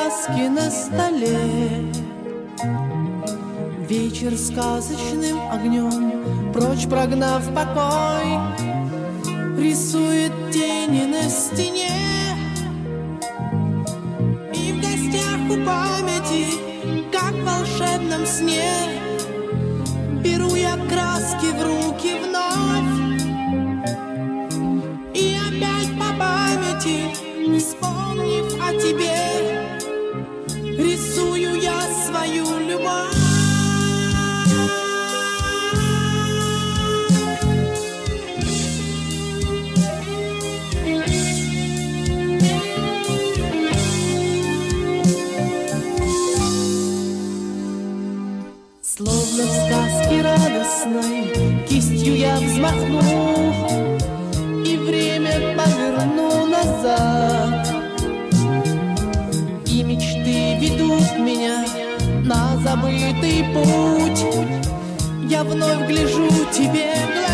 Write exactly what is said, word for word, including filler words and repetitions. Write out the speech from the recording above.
краски на столе. Вечер сказочным огнем, прочь прогнав покой, рисует тени на стене. И в гостях у памяти, как в волшебном сне, беру я краски в руки вновь. И опять по памяти, вспомнив о тебе, рисую я свою любовь. Словно в сказке радостной кистью я взмахну и время поверну назад. И мечты ведут меня на забытый путь. Я вновь гляжу тебе в глаза.